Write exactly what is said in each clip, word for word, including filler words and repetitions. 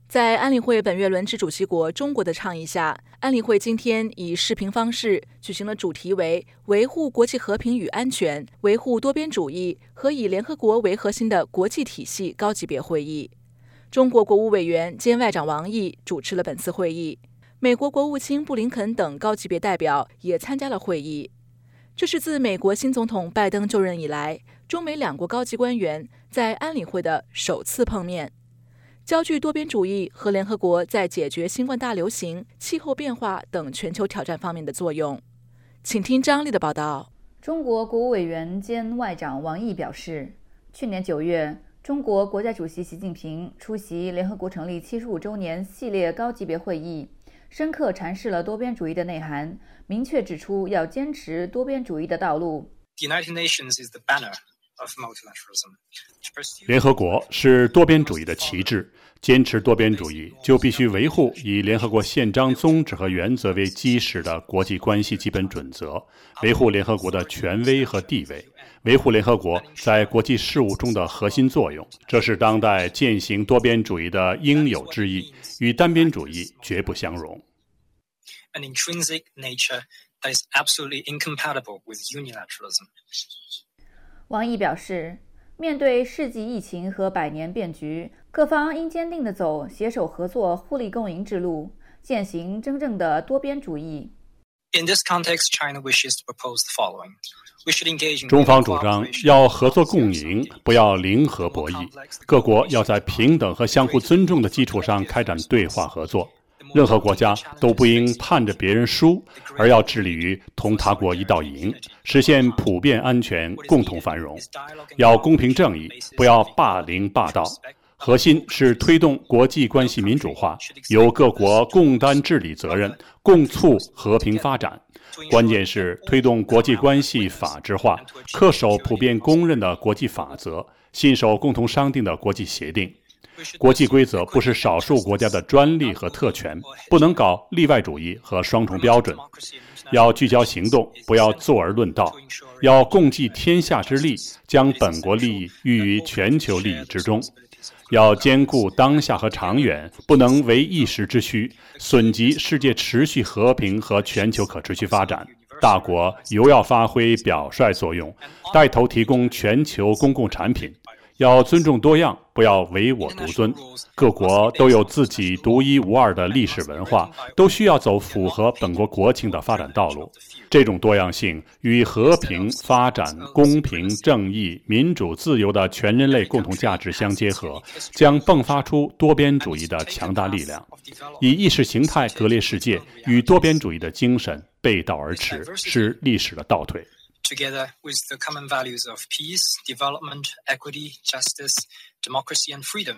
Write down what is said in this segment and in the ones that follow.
在安理会本月轮值主席国中国的倡议下，安理会今天以视频方式举行了主题为维护国际和平与安全、维护多边主义和以联合国为核心的国际体系高级别会议。中国国务委员兼外长王毅主持了本次会议，美国国务卿布林肯等高级别代表也参加了会议。这是自美国新总统拜登就任以来，中美两国高级官员在安理会的首次碰面。焦聚多边主义和联合国在解决新冠大流行、气候变化等全球挑战方面的作用。请听张丽的报道。 中国国务委员兼外长王毅表示，去年九月，中国国家主席习近平出席联合国成立七十五周年系列高级别会议，深刻阐释了多边主义的内涵，明确指出要坚持多边主义的道路。 The United Nations is the banner of multilateralism. 联合国是多边主义的旗帜，坚持多边主义就必须维护以联合国宪章宗旨和原则为基石的国际关系基本准则，维护联合国的权威和地位，维护联合国在国际事务中的核心作用。这是当代践行多边主义的应有之义，与单边主义绝不相容。 An intrinsic nature that is absolutely incompatible with unilateralism. 王毅表示，面对世纪疫情和百年变局，各方应坚定地走携手合作、互利共赢之路，践行真正的多边主义。 In this context, China wishes to propose the following. We should engage in 中方主张要合作共赢，不要零和博弈。各国要在平等和相互尊重的基础上开展对话合作。任何国家都不应盼着别人输，而要致力于同他国一道赢，实现普遍安全、共同繁荣。要公平正义，不要霸凌霸道。核心是推动国际关系民主化，由各国共担治理责任，共促和平发展。关键是推动国际关系法治化，恪守普遍公认的国际法则，信守共同商定的国际协定。国际规则不是少数国家的专利和特权，不能搞例外主义和双重标准。要聚焦行动，不要坐而论道。要共济天下之利，将本国利益寓于全球利益之中。要兼顾当下和长远，不能为一时之需，损及世界持续和平和全球可持续发展。大国尤要发挥表率作用，带头提供全球公共产品。要尊重多样，不要唯我独尊。各国都有自己独一无二的历史文化，都需要走符合本国国情的发展道路。这种多样性与和平、发展、公平、正义、民主、自由的全人类共同价值相结合，将迸发出多边主义的强大力量。以意识形态割裂世界与多边主义的精神背道而驰，是历史的倒退。 Together with the common values of peace, development, equity, justice, democracy, and freedom,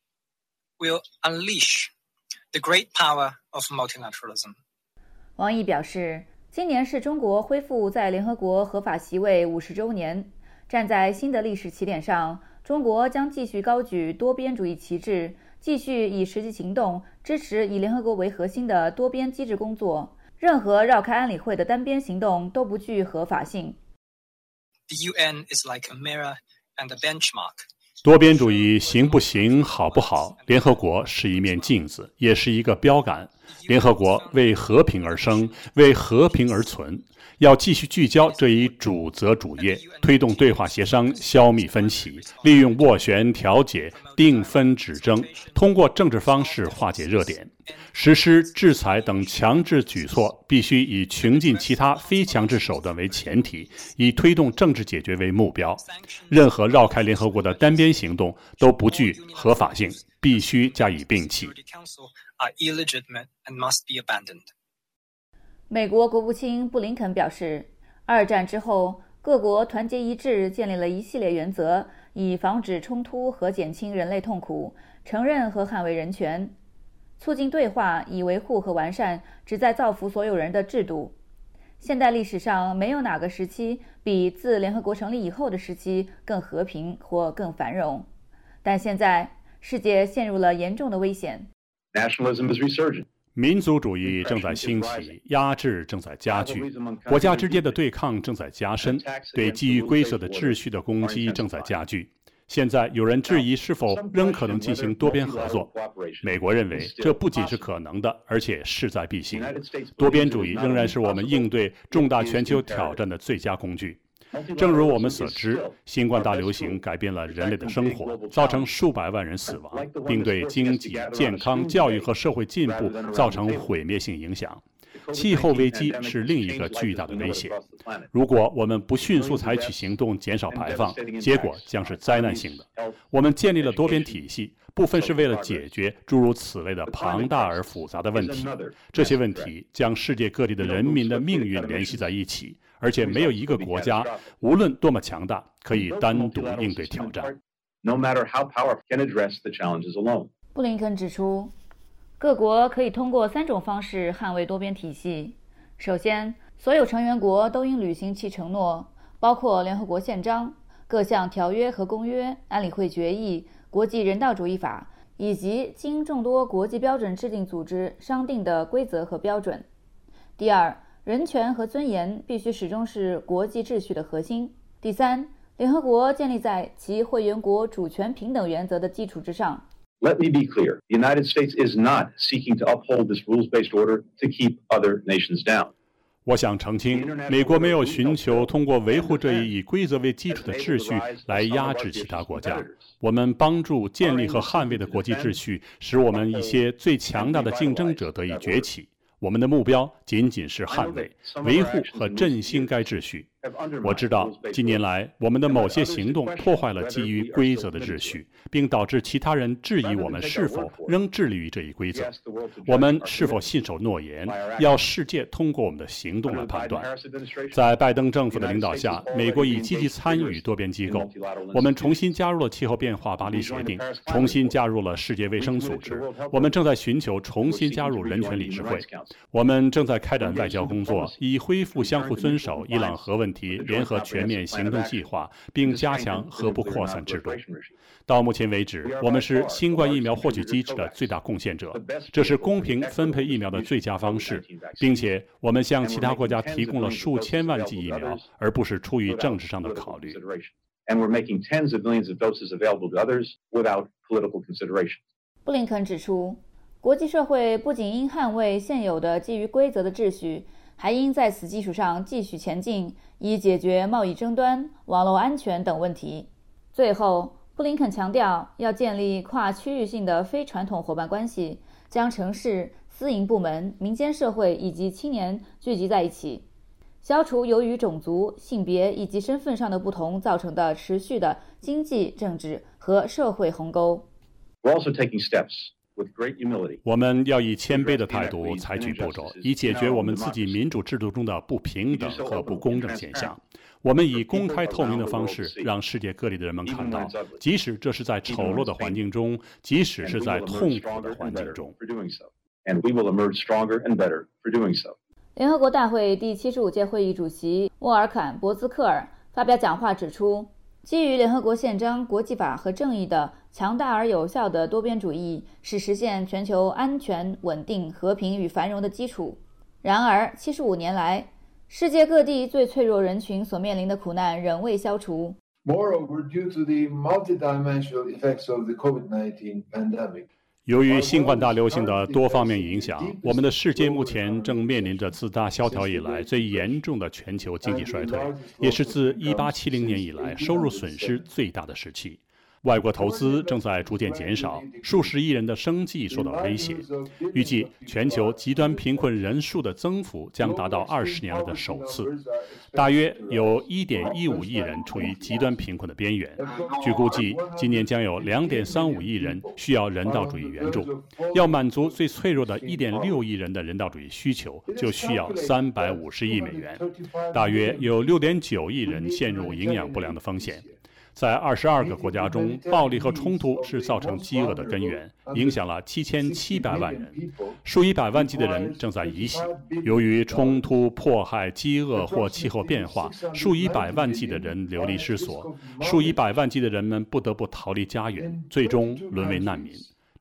will unleash the great power of multilateralism. 王毅表示，今年是中国恢复在联合国合法席位五十周年，站在新的历史起点上，中国将继续高举多边主义旗帜，继续以实际行动支持以联合国为核心的多边机制工作。任何绕开安理会的单边行动都不具合法性。 The U N is like a mirror and a benchmark. 多边主义行不行、好不好，联合国是一面镜子，也是一个标杆。联合国为和平而生，为和平而存。要继续聚焦这一主责主业，推动对话协商，消弭分歧，利用斡旋调解、定分止争，通过政治方式化解热点。实施制裁等强制举措必须以穷尽其他非强制手段为前提，以推动政治解决为目标。任何绕开联合国的单边行动都不具合法性，必须加以摒弃。 美国国务卿布林肯表示，二战之后，各国团结一致建立了一系列原则，以防止冲突和减轻人类痛苦，承认和捍卫人权，促进对话，以维护和完善旨在造福所有人的制度。现代历史上没有哪个时期比自联合国成立以后的时期更和平或更繁荣，但现在世界陷入了严重的危险。 Nationalism is resurgent. 民族主义正在兴起，压制正在加剧，国家之间的对抗正在加深，对基于规则的秩序的攻击正在加剧。 现在有人质疑是否仍可能进行多边合作。美国认为这不仅是可能的，而且势在必行。多边主义仍然是我们应对重大全球挑战的最佳工具。正如我们所知，新冠大流行改变了人类的生活，造成数百万人死亡，并对经济、健康、教育和社会进步造成毁灭性影响。气候危机是另一个巨大的威胁。如果我们不迅速采取行动减少排放，结果将是灾难性的。我们建立了多边体系，部分是为了解决诸如此类的庞大而复杂的问题。这些问题将世界各地的人民的命运联系在一起，而且没有一个国家，无论多么强大，可以单独应对挑战。 布林肯指出，各国可以通过三种方式捍卫多边体系。首先，所有成员国都应履行其承诺，包括联合国宪章、各项条约和公约、安理会决议、国际人道主义法，以及经众多国际标准制定组织商定的规则和标准。第二，人权和尊严必须始终是国际秩序的核心。第三，联合国建立在其会员国主权平等原则的基础之上。 Let me be clear. The United States is not seeking to uphold this rules-based order to keep other nations down. 我想澄清，美国没有寻求通过维护这一以规则为基础的秩序来压制其他国家。我们帮助建立和捍卫的国际秩序，使我们一些最强大的竞争者得以崛起。我们的目标仅仅是捍卫、维护和振兴该秩序。我知道近年来我们的某些行动破坏了基于规则的秩序，并导致其他人质疑我们是否仍致力于这一规则。我们是否信守诺言，要世界通过我们的行动来判断。在拜登政府的领导下，美国已积极参与多边机构。我们重新加入了气候变化巴黎协定，重新加入了世界卫生组织。我们正在寻求重新加入人权理事会。我们正在开展外交工作，以恢复相互遵守伊朗核问题联合全面行动计划，并加强核不扩散制度。到目前为止，我们是新冠疫苗获取机制的最大贡献者，这是公平分配疫苗的最佳方式，并且我们向其他国家提供了数千万剂疫苗，而不是出于政治上的考虑。 布林肯指出，国际社会不仅应捍卫现有的基于规则的秩序，还应在此基础上继续前进，以解决贸易争端、网络安全等问题。最后，布林肯强调要建立跨区域性的非传统伙伴关系，将城市、私营部门、民间社会以及青年聚集在一起，消除由于种族、性别以及身份上的不同造成的持续的经济、政治和社会鸿沟。 We're also taking steps 我们要以谦卑的态度采取步骤，以解决我们自己民主制度中的不平等和不公正现象。我们以公开透明的方式，让世界各地的人们看到，即使这是在丑陋的环境中，即使是在痛苦的环境中。 联合国大会第七十五届会议主席沃尔坎·博兹克尔发表讲话指出，基于联合国宪章、国际法和正义的强大而有效的多边主义是实现全球安全、稳定、和平与繁荣的基础。然而，七十五年来，世界各地最脆弱人群所面临的苦难仍未消除。 Moreover, due to the multidimensional effects of the COVID nineteen pandemic, 由于新冠大流行的多方面影响，我们的世界目前正面临着自大萧条以来最严重的全球经济衰退，也是自一八七零年以来收入损失最大的时期。外国投资正在逐渐减少，数十亿人的生计受到威胁。预计全球极端贫困人数的增幅将达到二十年来的首次，大约有 一点一五亿人处于极端贫困的边缘。据估计，今年将有 两点三五亿人需要人道主义援助。要满足最脆弱的 一点六亿人的人道主义需求，就需要三百五十亿美元。大约有 六点九亿人陷入营养不良的风险。在二十二个国家中，暴力和冲突是造成饥饿的根源，影响了七千七百万人，数以百万计的人正在移徙。由于冲突、迫害、饥饿或气候变化，数以百万计的人流离失所，数以百万计的人们不得不逃离家园，最终沦为难民。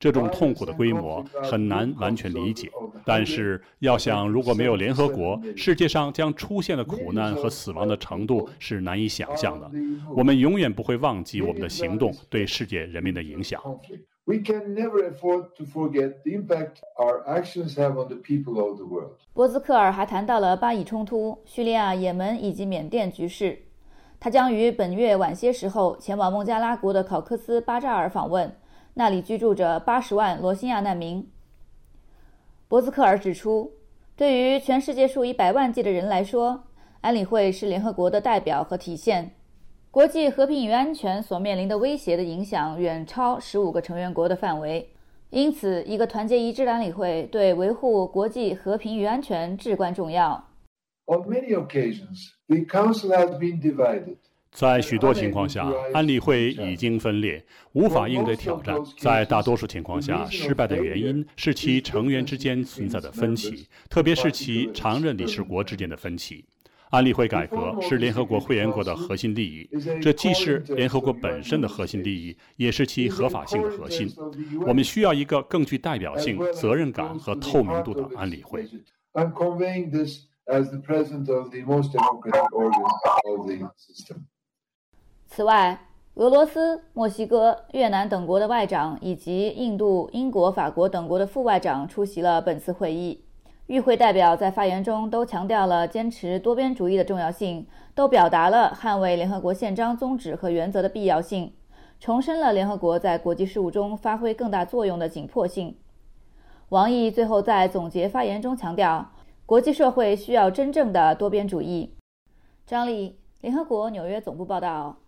这种痛苦的规模很难完全理解。但是，要想如果没有联合国，世界上将出现的苦难和死亡的程度是难以想象的。我们永远不会忘记我们的行动对世界人民的影响。 We can never afford to forget the impact our actions have on the people of the world. 博兹克尔还谈到了巴以冲突、叙利亚、也门以及缅甸局势。他将于本月晚些时候前往孟加拉国的考克斯巴扎尔访问，那里居住着八十万罗兴亚难民。博兹克尔指出，对于全世界数以百万计的人来说，安理会是联合国的代表和体现。国际和平与安全所面临的威胁的影响远超十五个成员国的范围，因此，一个团结一致的安理会对维护国际和平与安全至关重要。 On many occasions, the Council has been divided. 在许多情况下，安理会已经分裂，无法应对挑战。在大多数情况下，失败的原因是其成员之间存在的分歧，特别是其常任理事国之间的分歧。安理会改革是联合国会员国的核心利益，这既是联合国本身的核心利益，也是其合法性的核心。我们需要一个更具代表性、责任感和透明度的安理会。 I'm conveying this as the president of the most democratic organ of the system. 此外，俄罗斯、墨西哥、越南等国的外长以及印度、英国、法国等国的副外长出席了本次会议。与会代表在发言中都强调了坚持多边主义的重要性，都表达了捍卫联合国宪章宗旨和原则的必要性，重申了联合国在国际事务中发挥更大作用的紧迫性。王毅最后在总结发言中强调，国际社会需要真正的多边主义。张丽，联合国纽约总部报道。